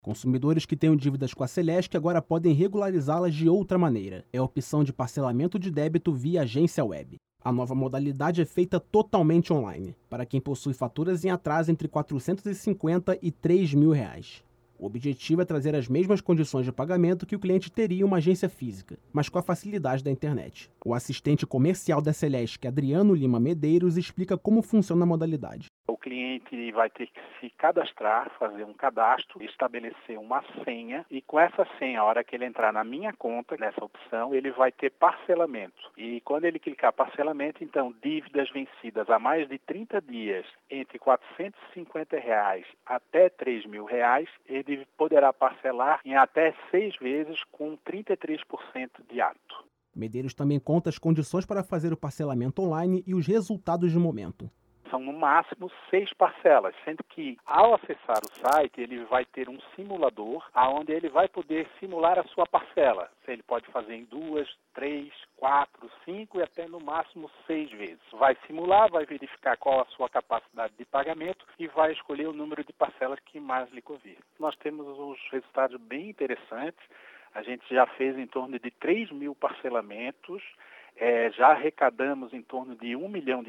Consumidores que tenham dívidas com a Celesc agora podem regularizá-las de outra maneira. É a opção de parcelamento de débito via agência web. A nova modalidade é feita totalmente online, para quem possui faturas em atraso entre R$ 450 e R$ 3.000. O objetivo é trazer as mesmas condições de pagamento que o cliente teria em uma agência física, mas com a facilidade da internet. O assistente comercial da Celesc, Adriano Lima Medeiros, explica como funciona a modalidade. O cliente vai ter que se cadastrar, fazer um cadastro, estabelecer uma senha e com essa senha, a hora que ele entrar na minha conta, nessa opção, ele vai ter parcelamento. E quando ele clicar parcelamento, então dívidas vencidas há mais de 30 dias, entre R$ 450 até R$ 3.000, ele poderá parcelar em até 6 vezes com 33% de ato. Medeiros também conta as condições para fazer o parcelamento online e os resultados de momento. São no máximo 6 parcelas, sendo que ao acessar o site ele vai ter um simulador onde ele vai poder simular a sua parcela. Ele pode fazer em 2, 3, 4, 5 e até no máximo 6 vezes. Vai simular, vai verificar qual a sua capacidade de pagamento e vai escolher o número de parcelas que mais lhe convir. Nós temos uns resultados bem interessantes. A gente já fez em torno de 3.000 parcelamentos. Já arrecadamos em torno de R$ 1 milhão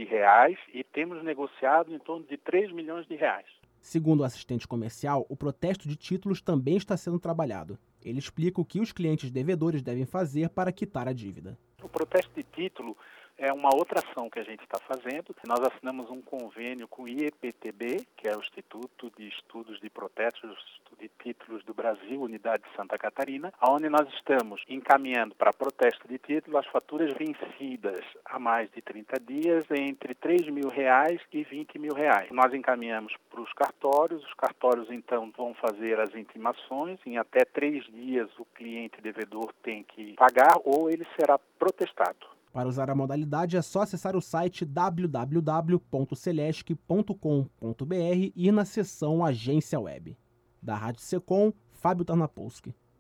e temos negociado em torno de R$ 3 milhões. Segundo o assistente comercial, o protesto de títulos também está sendo trabalhado. Ele explica o que os clientes devedores devem fazer para quitar a dívida. O protesto de título é uma outra ação que a gente está fazendo. Nós assinamos um convênio com o IEPTB, que é o Instituto de Estudos de Protestos de Títulos do Brasil, Unidade de Santa Catarina, onde nós estamos encaminhando para protesto de título as faturas vencidas há mais de 30 dias entre R$ 3.000 e R$ 20.000. Nós encaminhamos para os cartórios então vão fazer as intimações, em até 3 dias o cliente devedor tem que pagar ou ele será protestado. Para usar a modalidade é só acessar o site www.celesc.com.br e ir na seção Agência Web. Da Rádio Secom, Fábio Tarnapolsky.